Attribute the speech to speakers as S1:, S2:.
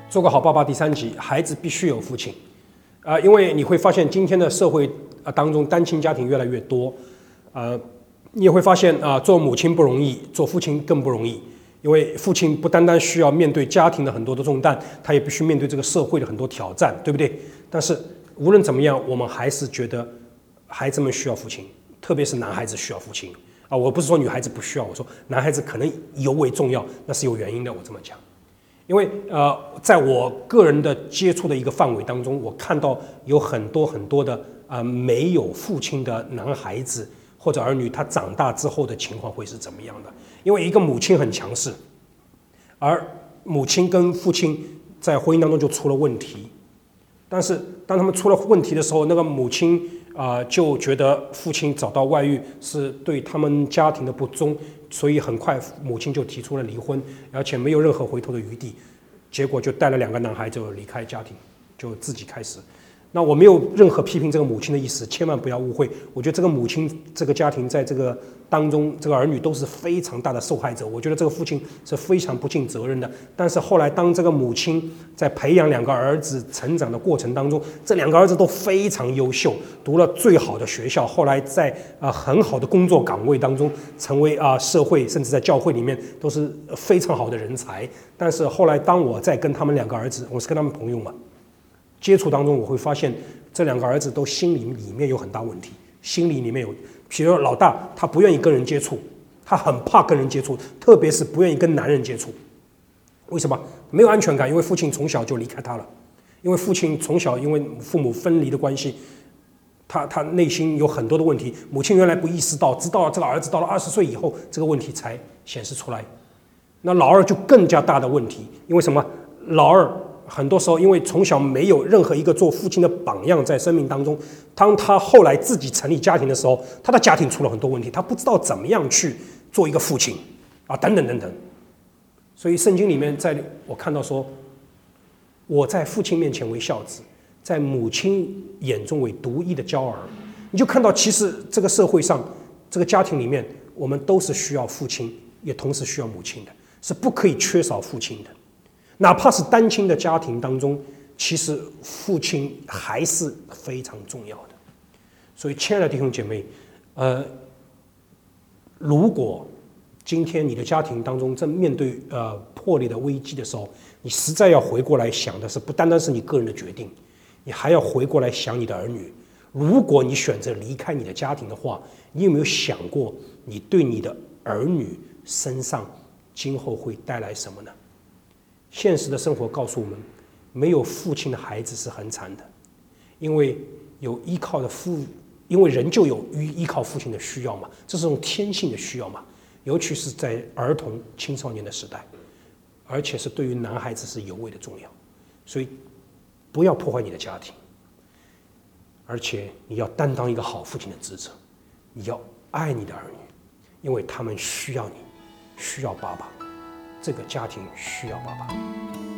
S1: 做个好爸爸第3集，孩子必须有父亲因为你会发现今天的社会当中单亲家庭越来越多你也会发现做母亲不容易，做父亲更不容易，因为父亲不单单需要面对家庭的很多的重担，他也必须面对这个社会的很多挑战，对不对？但是无论怎么样，我们还是觉得孩子们需要父亲，特别是男孩子需要父亲我不是说女孩子不需要，我说男孩子可能尤为重要，那是有原因的，我这么讲。因为在我个人的接触的一个范围当中，我看到有很多的没有父亲的男孩子或者儿女，他长大之后的情况会是怎么样的？因为一个母亲很强势，而母亲跟父亲在婚姻当中就出了问题，但是当他们出了问题的时候，那个母亲就觉得父亲找到外遇是对他们家庭的不忠，所以很快母亲就提出了离婚，而且没有任何回头的余地，结果就带了2个男孩就离开家庭，就自己开始。那我没有任何批评这个母亲的意思，千万不要误会。我觉得这个母亲、这个家庭在这个当中，这个儿女都是非常大的受害者。我觉得这个父亲是非常不尽责任的。但是后来，当这个母亲在培养2个儿子成长的过程当中，这2个儿子都非常优秀，读了最好的学校，后来在很好的工作岗位当中，成为社会甚至在教会里面都是非常好的人才。但是后来，当我在跟他们2个儿子，我是跟他们朋友嘛。接触当中，我会发现这2个儿子都心里面有很大问题，心里面有，比如说老大，他不愿意跟人接触，他很怕跟人接触，特别是不愿意跟男人接触。为什么？没有安全感，因为父亲从小就离开他了，因为父亲从小因为父母分离的关系，他内心有很多的问题，母亲原来不意识到，直到这个儿子到了20岁以后，这个问题才显示出来。那老二就更加大的问题，因为什么？老二很多时候，因为从小没有任何一个做父亲的榜样在生命当中，当他后来自己成立家庭的时候，他的家庭出了很多问题，他不知道怎么样去做一个父亲等等等等。所以圣经里面我看到说，我在父亲面前为孝子，在母亲眼中为独一的娇儿。你就看到其实这个社会上，这个家庭里面，我们都是需要父亲，也同时需要母亲的，是不可以缺少父亲的。哪怕是单亲的家庭当中，其实父亲还是非常重要的。所以，亲爱的弟兄姐妹，如果今天你的家庭当中正面对破裂的危机的时候，你实在要回过来想的是，不单单是你个人的决定，你还要回过来想你的儿女。如果你选择离开你的家庭的话，你有没有想过，你对你的儿女身上今后会带来什么呢？现实的生活告诉我们，没有父亲的孩子是很惨的，因为有依靠的因为人就有依靠父亲的需要嘛，这是种天性的需要嘛，尤其是在儿童青少年的时代，而且是对于男孩子是尤为的重要。所以不要破坏你的家庭，而且你要担当一个好父亲的职责，你要爱你的儿女，因为他们需要你，需要爸爸，这个家庭需要爸爸。